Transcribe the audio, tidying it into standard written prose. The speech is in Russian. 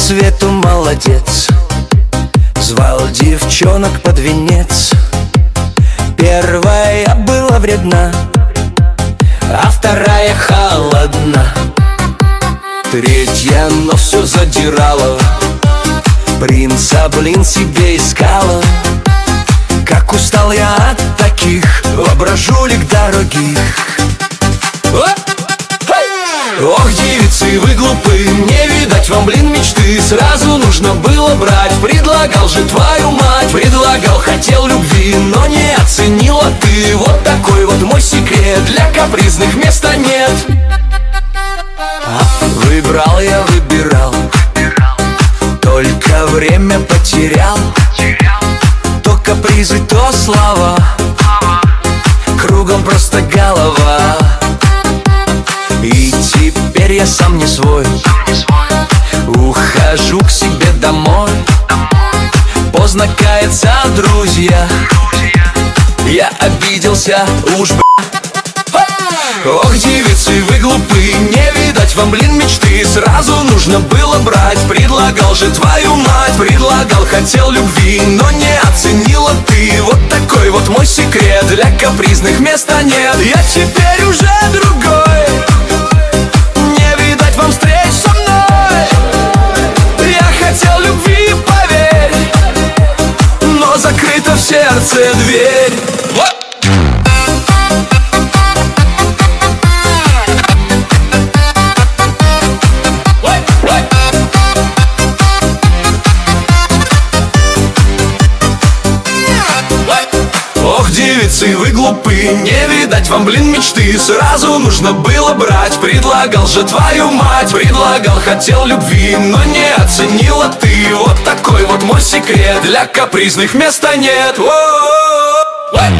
свету молодец, звал девчонок под венец. Первая была вредна, а вторая холодна. Третья, но все задирала, принца, блин, себе искала. Как устал я от таких воображулек дорогих. Ох, девицы, вы глупы, не видать вам, блин, мечты. Сразу нужно было брать, предлагал же твою мать. Предлагал, хотел любви, но не оценила ты. Вот такой вот мой секрет, для капризных места нет. Выбрал я, выбирал, только время потерял. То капризы, то слова, кругом просто голова. И теперь я сам не свой, ухожу к себе домой. Поздно каяться, друзья, я обиделся уж, Ох, девицы, вы глупы, не видать вам, блин, мечты. Сразу нужно было брать, предлагал же твою мать. Предлагал, хотел любви, но не оценила ты. Вот такой вот мой секрет, для капризных места нет. Я теперь уже другой, не видать вам встреч со мной. Я хотел любви, поверь, но закрыта в сердце дверь. Ох, девицы, вы глупы, не видать вам, блин, мечты. Сразу нужно было брать, предлагал же твою мать. Предлагал, хотел любви, но не оценила ты. Вот такой вот мой секрет, для капризных места нет.